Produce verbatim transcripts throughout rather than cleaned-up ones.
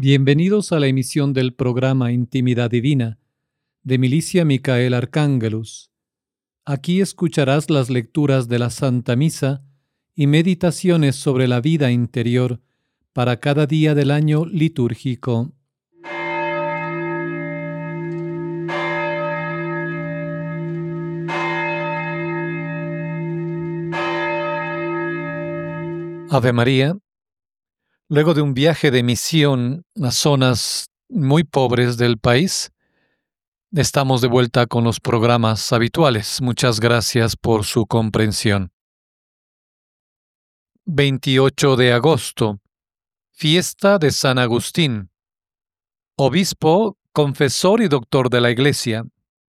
Bienvenidos a la emisión del programa Intimidad Divina de Milicia Micael Arcángelus. Aquí escucharás las lecturas de la Santa Misa y meditaciones sobre la vida interior para cada día del año litúrgico. Ave María. Luego de un viaje de misión a zonas muy pobres del país, estamos de vuelta con los programas habituales. Muchas gracias por su comprensión. veintiocho de agosto, fiesta de San Agustín, obispo, confesor y doctor de la Iglesia.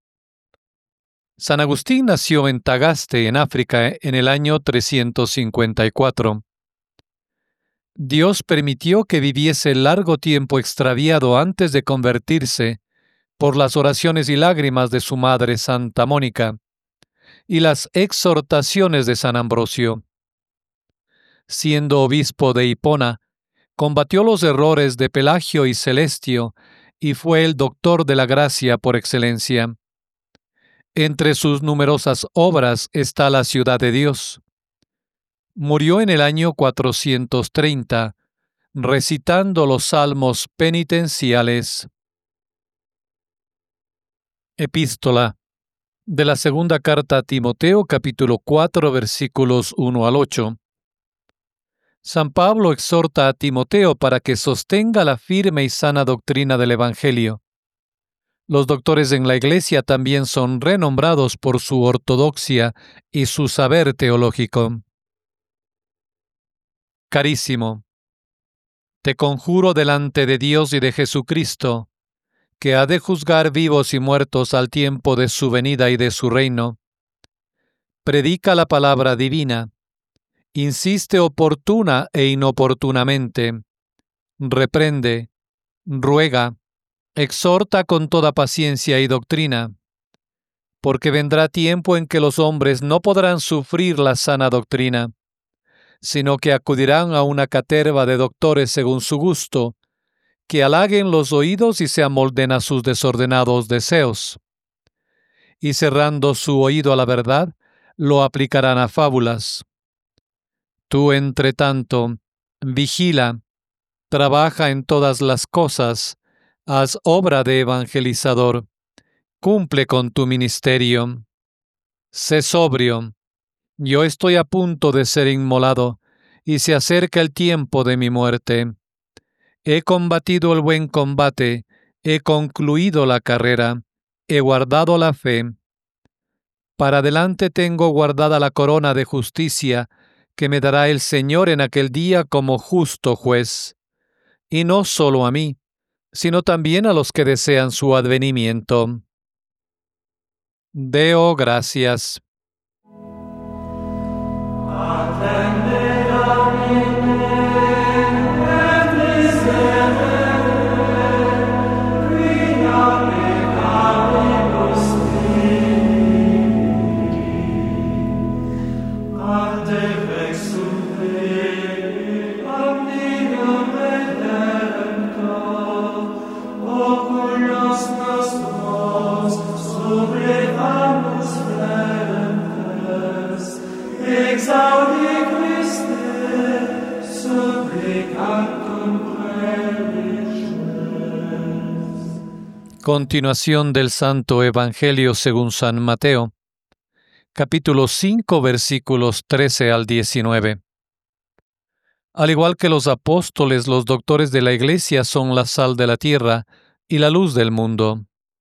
San Agustín nació en Tagaste, en África, en el año trescientos cincuenta y cuatro. Dios permitió que viviese largo tiempo extraviado antes de convertirse por las oraciones y lágrimas de su madre Santa Mónica y las exhortaciones de San Ambrosio. Siendo obispo de Hipona, combatió los errores de Pelagio y Celestio y fue el doctor de la gracia por excelencia. Entre sus numerosas obras está la Ciudad de Dios. Murió en el año cuatrocientos treinta, recitando los salmos penitenciales. Epístola de la segunda carta a Timoteo, capítulo cuatro, versículos uno al ocho. San Pablo exhorta a Timoteo para que sostenga la firme y sana doctrina del Evangelio. Los doctores en la Iglesia también son renombrados por su ortodoxia y su saber teológico. Carísimo, te conjuro delante de Dios y de Jesucristo, que ha de juzgar vivos y muertos al tiempo de su venida y de su reino. Predica la palabra divina, insiste oportuna e inoportunamente, reprende, ruega, exhorta con toda paciencia y doctrina, porque vendrá tiempo en que los hombres no podrán sufrir la sana doctrina, sino que acudirán a una caterva de doctores según su gusto, que halaguen los oídos y se amolden a sus desordenados deseos. Y cerrando su oído a la verdad, lo aplicarán a fábulas. Tú, entre tanto, vigila, trabaja en todas las cosas, haz obra de evangelizador, cumple con tu ministerio. Sé sobrio. Yo estoy a punto de ser inmolado, y se acerca el tiempo de mi muerte. He combatido el buen combate, he concluido la carrera, he guardado la fe. Para adelante tengo guardada la corona de justicia, que me dará el Señor en aquel día como justo juez. Y no solo a mí, sino también a los que desean su advenimiento. Deo gracias. Continuación del Santo Evangelio según San Mateo, capítulo cinco, versículos trece al diecinueve. Al igual que los apóstoles, los doctores de la Iglesia son la sal de la tierra y la luz del mundo.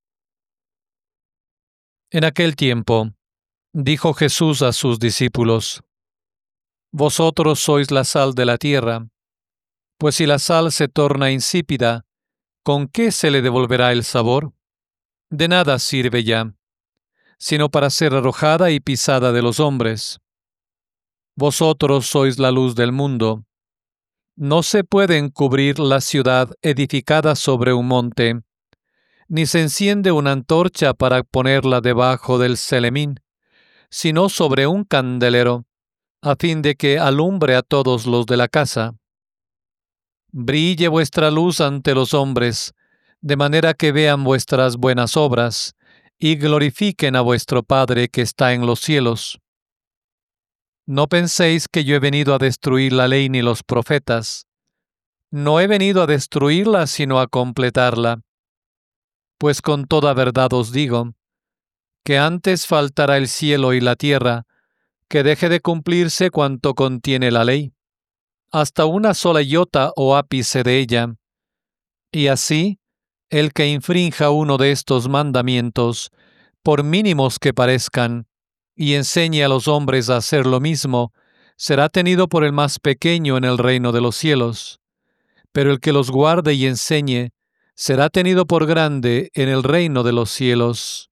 En aquel tiempo, dijo Jesús a sus discípulos: Vosotros sois la sal de la tierra, pues si la sal se torna insípida, ¿con qué se le devolverá el sabor? De nada sirve ya, sino para ser arrojada y pisada de los hombres. Vosotros sois la luz del mundo. No se puede encubrir la ciudad edificada sobre un monte, ni se enciende una antorcha para ponerla debajo del celemín, sino sobre un candelero, a fin de que alumbre a todos los de la casa. Brille vuestra luz ante los hombres, de manera que vean vuestras buenas obras y glorifiquen a vuestro Padre que está en los cielos. No penséis que yo he venido a destruir la ley ni los profetas. No he venido a destruirla, sino a completarla. Pues con toda verdad os digo, que antes faltará el cielo y la tierra, que deje de cumplirse cuanto contiene la ley, hasta una sola iota o ápice de ella. Y así, el que infrinja uno de estos mandamientos, por mínimos que parezcan, y enseñe a los hombres a hacer lo mismo, será tenido por el más pequeño en el reino de los cielos. Pero el que los guarde y enseñe, será tenido por grande en el reino de los cielos.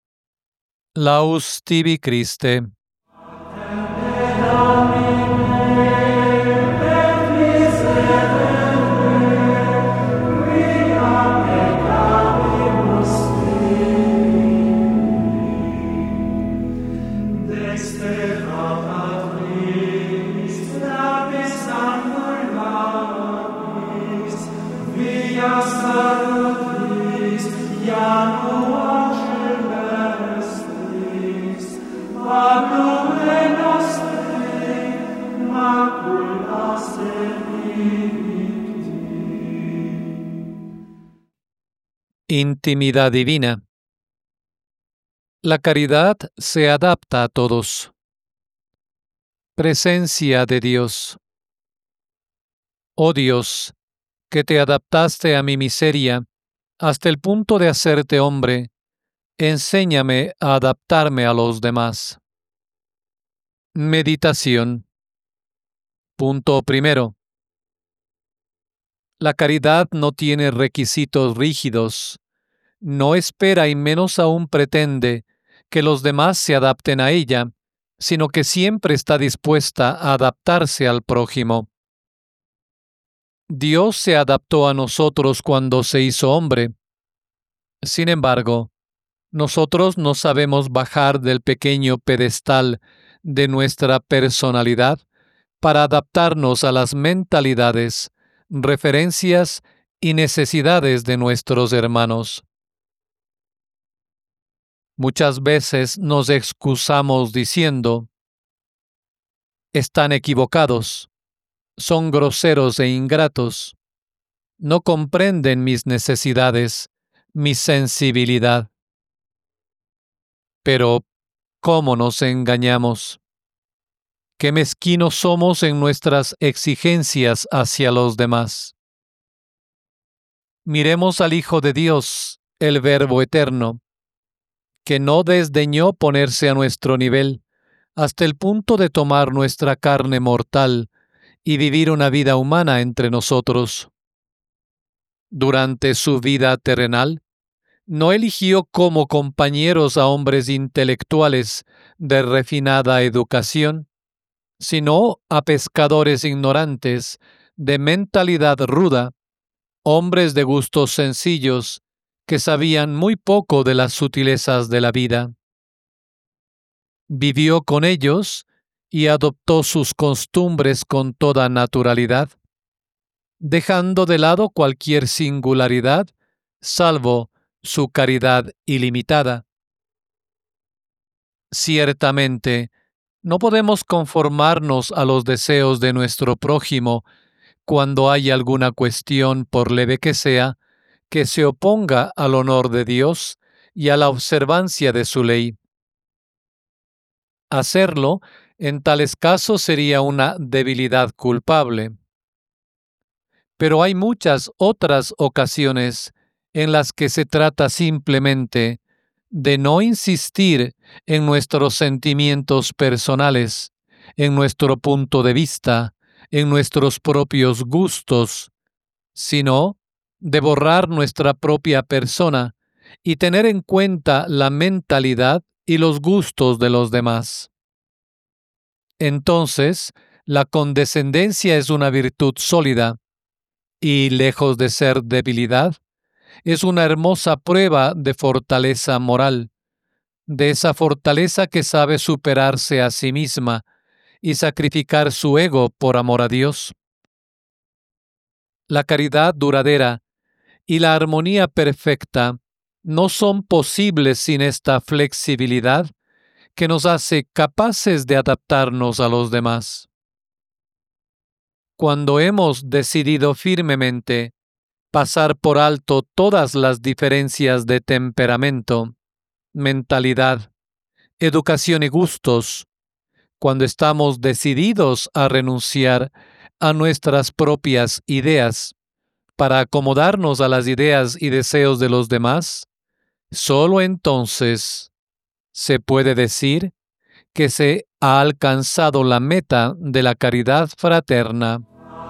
Laus tibi Christe. Intimidad divina. La caridad se adapta a todos. Presencia de Dios. Oh Dios, que te adaptaste a mi miseria hasta el punto de hacerte hombre, enséñame a adaptarme a los demás. Meditación. Punto primero. La caridad no tiene requisitos rígidos. No espera y menos aún pretende que los demás se adapten a ella, sino que siempre está dispuesta a adaptarse al prójimo. Dios se adaptó a nosotros cuando se hizo hombre. Sin embargo, nosotros no sabemos bajar del pequeño pedestal de nuestra personalidad para adaptarnos a las mentalidades, referencias y necesidades de nuestros hermanos. Muchas veces nos excusamos diciendo: están equivocados, son groseros e ingratos, no comprenden mis necesidades, mi sensibilidad. Pero, ¿cómo nos engañamos? Qué mezquinos somos en nuestras exigencias hacia los demás. Miremos al Hijo de Dios, el Verbo eterno, que no desdeñó ponerse a nuestro nivel hasta el punto de tomar nuestra carne mortal y vivir una vida humana entre nosotros. Durante su vida terrenal, no eligió como compañeros a hombres intelectuales de refinada educación, sino a pescadores ignorantes, de mentalidad ruda, hombres de gustos sencillos, que sabían muy poco de las sutilezas de la vida. Vivió con ellos y adoptó sus costumbres con toda naturalidad, dejando de lado cualquier singularidad, salvo su caridad ilimitada. Ciertamente, no podemos conformarnos a los deseos de nuestro prójimo cuando hay alguna cuestión, por leve que sea, que se oponga al honor de Dios y a la observancia de su ley. Hacerlo, en tales casos, sería una debilidad culpable. Pero hay muchas otras ocasiones en las que se trata simplemente de no insistir en nuestros sentimientos personales, en nuestro punto de vista, en nuestros propios gustos, sino de borrar nuestra propia persona y tener en cuenta la mentalidad y los gustos de los demás. Entonces, la condescendencia es una virtud sólida y, lejos de ser debilidad, es una hermosa prueba de fortaleza moral, de esa fortaleza que sabe superarse a sí misma y sacrificar su ego por amor a Dios. la caridad duradera y la armonía perfecta no son posibles sin esta flexibilidad que nos hace capaces de adaptarnos a los demás. Cuando hemos decidido firmemente pasar por alto todas las diferencias de temperamento, mentalidad, educación y gustos, cuando estamos decididos a renunciar a nuestras propias ideas para acomodarnos a las ideas y deseos de los demás, solo entonces se puede decir que se ha alcanzado la meta de la caridad fraterna.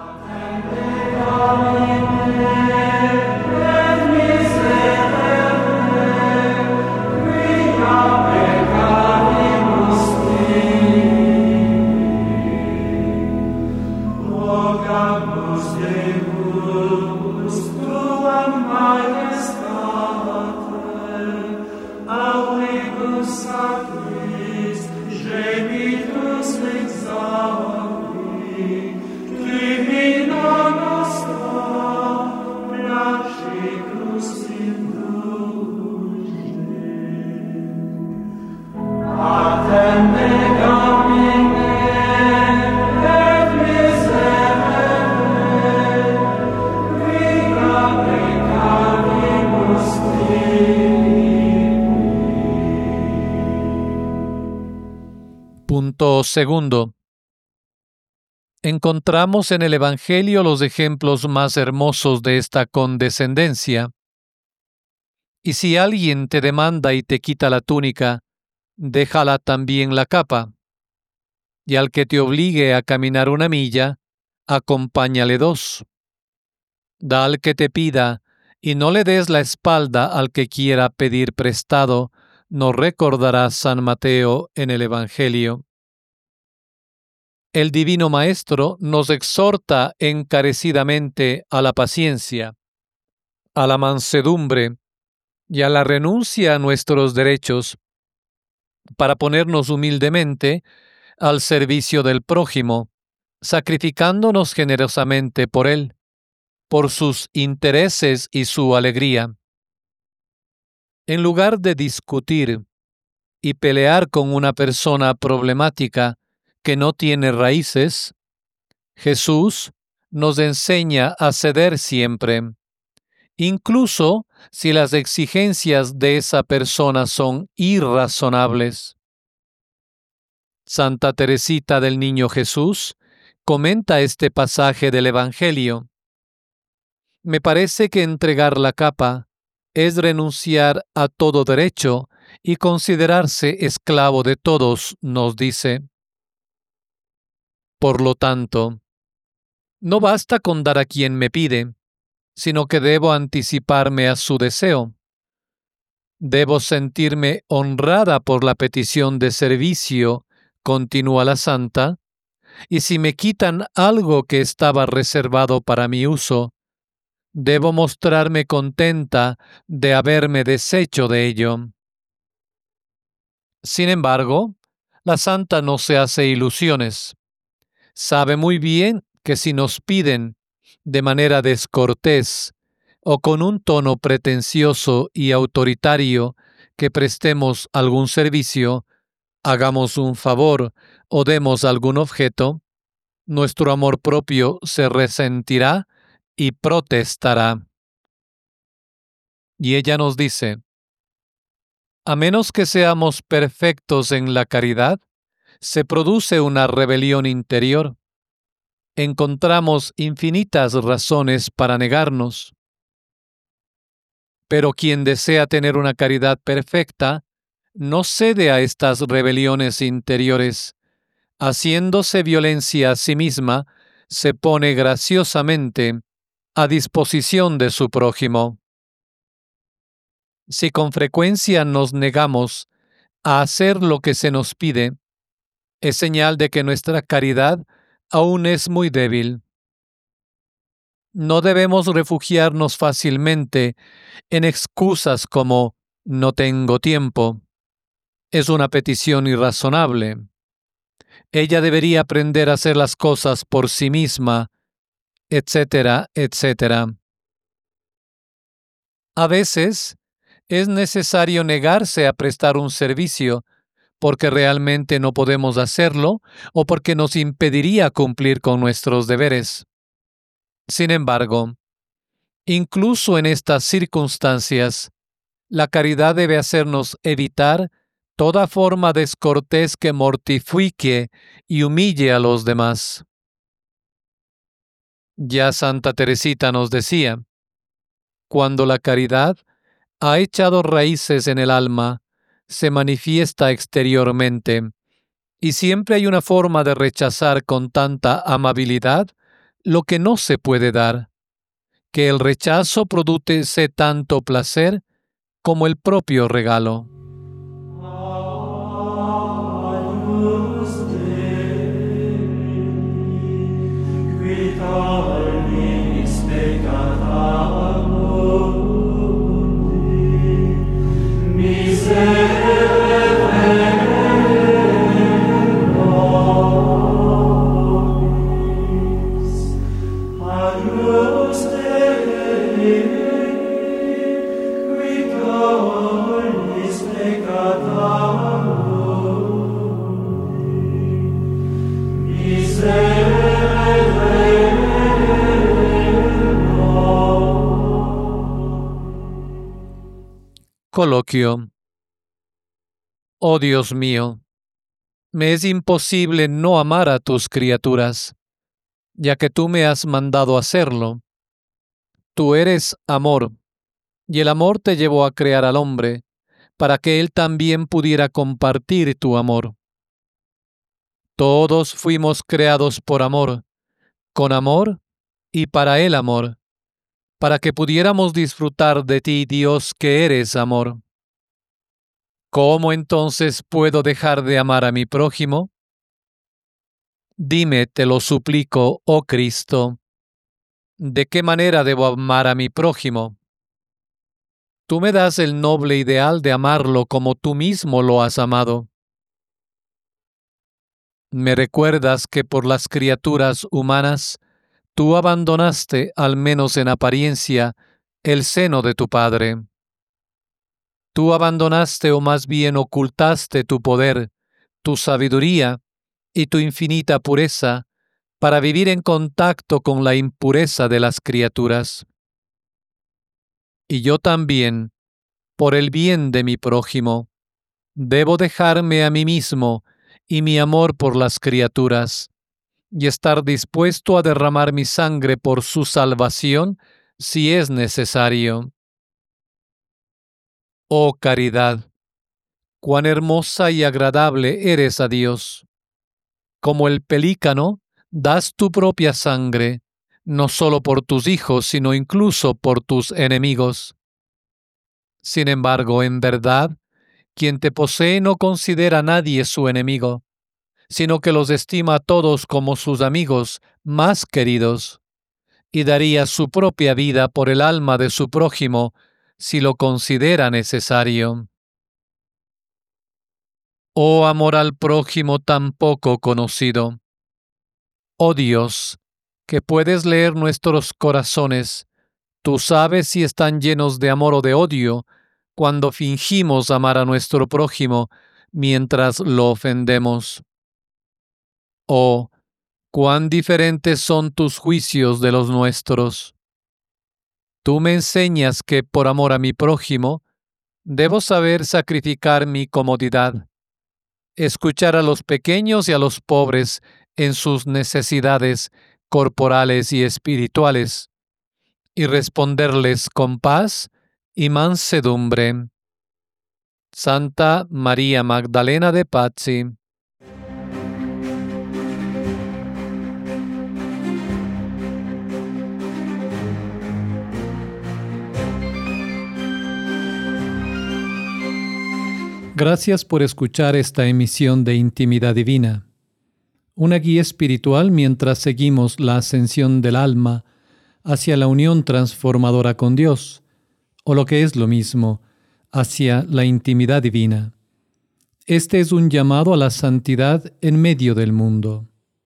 Punto segundo. Encontramos en el Evangelio los ejemplos más hermosos de esta condescendencia. Y si alguien te demanda y te quita la túnica, déjala también la capa. Y al que te obligue a caminar una milla, acompáñale dos. Da al que te pida, y no le des la espalda al que quiera pedir prestado, nos recordará San Mateo en el Evangelio. El Divino Maestro nos exhorta encarecidamente a la paciencia, a la mansedumbre y a la renuncia a nuestros derechos para ponernos humildemente al servicio del prójimo, sacrificándonos generosamente por él, por sus intereses y su alegría. En lugar de discutir y pelear con una persona problemática que no tiene raíces, Jesús nos enseña a ceder siempre, incluso si las exigencias de esa persona son irrazonables. Santa Teresita del Niño Jesús comenta este pasaje del Evangelio. Me parece que entregar la capa es renunciar a todo derecho y considerarse esclavo de todos, nos dice. Por lo tanto, no basta con dar a quien me pide, sino que debo anticiparme a su deseo. Debo sentirme honrada por la petición de servicio, continúa la santa, y si me quitan algo que estaba reservado para mi uso, debo mostrarme contenta de haberme deshecho de ello. Sin embargo, la santa no se hace ilusiones. Sabe muy bien que si nos piden de manera descortés o con un tono pretencioso y autoritario que prestemos algún servicio, hagamos un favor o demos algún objeto, nuestro amor propio se resentirá y protestará. Y ella nos dice, a menos que seamos perfectos en la caridad, se produce una rebelión interior. Encontramos infinitas razones para negarnos. Pero quien desea tener una caridad perfecta, no cede a estas rebeliones interiores. Haciéndose violencia a sí misma, se pone graciosamente a disposición de su prójimo. Si con frecuencia nos negamos a hacer lo que se nos pide, es señal de que nuestra caridad aún es muy débil. No debemos refugiarnos fácilmente en excusas como «no tengo tiempo». Es una petición irrazonable. Ella debería aprender a hacer las cosas por sí misma, etcétera, etcétera. A veces es necesario negarse a prestar un servicio porque realmente no podemos hacerlo o porque nos impediría cumplir con nuestros deberes. Sin embargo, incluso en estas circunstancias, la caridad debe hacernos evitar toda forma descortés que mortifique y humille a los demás. Ya Santa Teresita nos decía, cuando la caridad ha echado raíces en el alma, se manifiesta exteriormente, y siempre hay una forma de rechazar con tanta amabilidad lo que no se puede dar, que el rechazo produce tanto placer como el propio regalo. Coloquio. Oh Dios mío, me es imposible no amar a tus criaturas, ya que tú me has mandado hacerlo. Tú eres amor, y el amor te llevó a crear al hombre, para que él también pudiera compartir tu amor. Todos fuimos creados por amor, con amor y para el amor, para que pudiéramos disfrutar de ti, Dios, que eres amor. ¿Cómo entonces puedo dejar de amar a mi prójimo? Dime, te lo suplico, oh Cristo, ¿de qué manera debo amar a mi prójimo? Tú me das el noble ideal de amarlo como tú mismo lo has amado. Me recuerdas que por las criaturas humanas tú abandonaste, al menos en apariencia, el seno de tu Padre. Tú abandonaste o más bien ocultaste tu poder, tu sabiduría y tu infinita pureza para vivir en contacto con la impureza de las criaturas. Y yo también, por el bien de mi prójimo, debo dejarme a mí mismo y mi amor por las criaturas, y estar dispuesto a derramar mi sangre por su salvación si es necesario. Oh caridad, cuán hermosa y agradable eres a Dios. Como el pelícano, das tu propia sangre, no solo por tus hijos, sino incluso por tus enemigos. Sin embargo, en verdad, quien te posee no considera a nadie su enemigo, sino que los estima a todos como sus amigos más queridos, y daría su propia vida por el alma de su prójimo si lo considera necesario. Oh amor al prójimo tan poco conocido. Oh Dios, que puedes leer nuestros corazones, tú sabes si están llenos de amor o de odio cuando fingimos amar a nuestro prójimo mientras lo ofendemos. Oh, cuán diferentes son tus juicios de los nuestros. Tú me enseñas que por amor a mi prójimo debo saber sacrificar mi comodidad, escuchar a los pequeños y a los pobres en sus necesidades corporales y espirituales, y responderles con paz y mansedumbre. Santa María Magdalena de Pazzi. Gracias por escuchar esta emisión de Intimidad Divina, una guía espiritual mientras seguimos la ascensión del alma hacia la unión transformadora con Dios, o lo que es lo mismo, hacia la intimidad divina. Este es un llamado a la santidad en medio del mundo.